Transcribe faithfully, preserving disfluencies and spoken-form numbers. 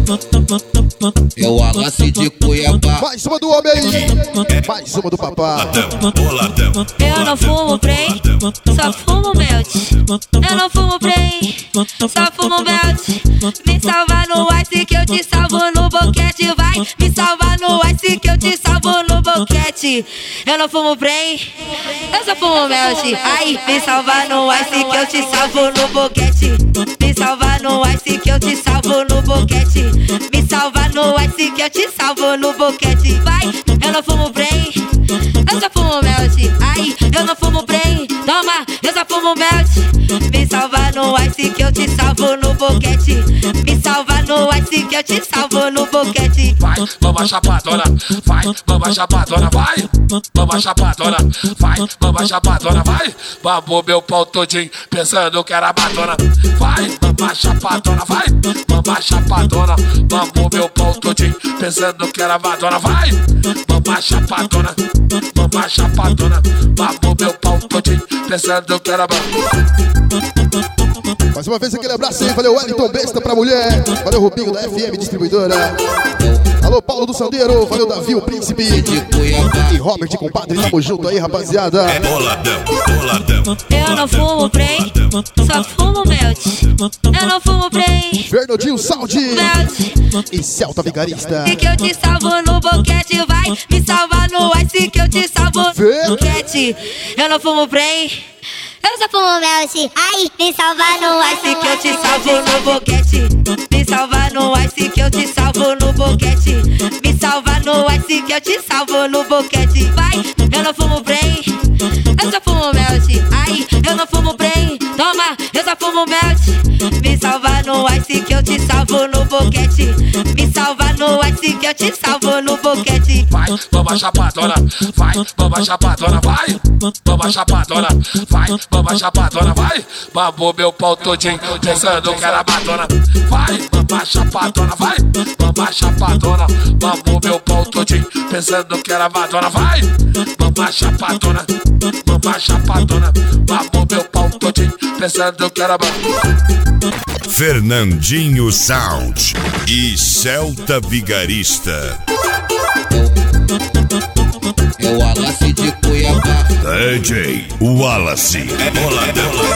É o Wallace de Cuiabá. Mais uma do homem aí. Mais uma do papai. Eu não fumo Prey, só fumo Melt. Eu não fumo Prey, só fumo Melt. Me salva no ice que eu te salvo no boquete. Vai me salvar no ice que eu te salvo no boquete. Eu não fumo Prey, eu só fumo Melt. Ai, me salva no ice que eu te salvo no boquete. Me salva no ice que eu te salvo no boquete. Me salva no ice que eu te salvo no boquete. Vai, eu não fumo Prey, eu só fumo Melt. Ai, eu não fumo Prey, toma, eu só fumo Melt. Me salva no ice que eu te salvo no boquete. Me salva no ice que eu te salvo no boquete. Vai, vamos chapadona, vai, vamos chapadona, vai. Vamos chapadona, vai, vamos chapadona, vai. Babou meu pau todinho, pensando que era batona. Vai, vamos chapadona, vai. Vamos chapadona, babou meu pau todinho, pensando que era batona. Vai, vamos chapadona, vamos chapadona, babou meu pau todinho, pensando que era batona. Mais uma vez aquele abraço aí, valeu Wellington Besta pra mulher. Valeu Rubinho da F M Distribuidora. Alô Paulo do Sandeiro, valeu Davi o Príncipe e Robert compadre, tamo junto aí rapaziada. Boladão, boladão. Eu não fumo Prey, só fumo Melt. Eu não fumo Prey, Fernandinho Saldi Melt. e Celta Vigarista. E que eu te salvo no boquete, vai me salvar no ice que eu te salvo no boquete. Eu não fumo Prey, eu só fumo Melt. Ai, me salva no ice que eu te salvo no boquete. Me salva no ice que eu te salvo no boquete. Me salva no ice que eu te salvo no boquete. Vai, eu não fumo Prey, eu só fumo Melt. Ai, eu não fumo Prey, toma, eu só fumo Melt. Me salva no ice que eu te salvo no boquete. Me salva no ice que eu te salvo no boquete. Vai, vamos chapadona, vai, vamos chapadona, vai. Vamos chapadona, vai, vamos chapadona, vai. Babou meu pau todinho, pensando que era batona. Vai, vamos chapadona, vai. Vamos chapadona, babou meu pau todinho, pensando que era batona. Vai, vamos chapadona, vamos chapadona, babou meu pau todinho, pensando que era batona. Fernandinho Sound e Celta Vigarista. É o Wallace de Cuiabá. D J Wallace. Boladão.